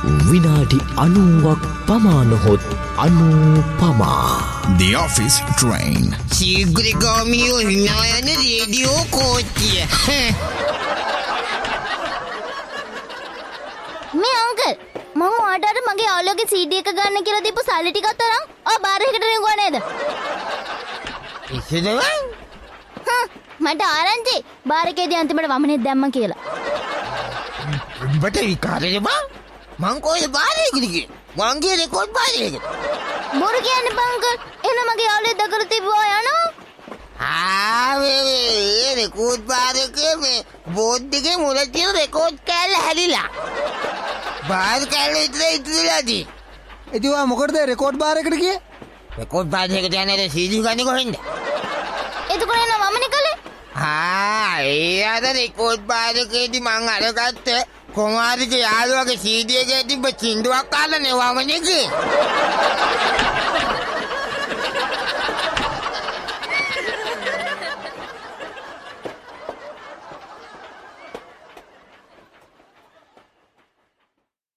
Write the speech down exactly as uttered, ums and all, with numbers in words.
විනාඩි අනූවක් පමානොහොත් අනූපමා. The Office Train. ශීඝ්‍රගාමීව හිනා යන රේඩියෝ කෝච්චිය. මේ අංකල් මම ඔයාට මගේ යාළුවගේ සීඩී එක ගන්න කියලා දීපු සල්ලි ටිකක් තරම් ඔය බාර් එකකට රිංගුවා නේද? ඉස්සෙදව? හ්ම් මට ආරංචි බාර් එකේදී අන්තිමට වමනේ දැම්ම කියලා. උඹට විකාරද බං? මං කොහෙද බාර් එකට ගියේ? මං ගියේ රෙකෝඩ් බාර් එකට. බොරු කියන්නේ බං අංකල්. එහෙනම් මගේ යාළුවෙක් දකලා තිබ්බා යනවා. ආ මේ රෙකෝඩ් බාර් එකේ මේ බෝඩ් එකේ මුල තියෙන රෙකෝඩ් කෑල්ල හැදිලා. බාර් කෑල්ල විතර ඉතුරුලාදී. එදිවා මොකටද රෙකෝඩ් බාර් එකට ගියේ? රෙකෝඩ් බාර් එකට යන්නේ සීඩී ගන්නේ කොහෙන්ද? එතකොට එන වමනේ කලේ. ආ ඒ අර රෙකෝඩ් බාර් එකේදී මං අරගත්ත කොමාරිගේ යාළුවගේ සීඩී එකේ තිබ්බ චින්දුවක් අල්ලන්නේ වමනේ කේ.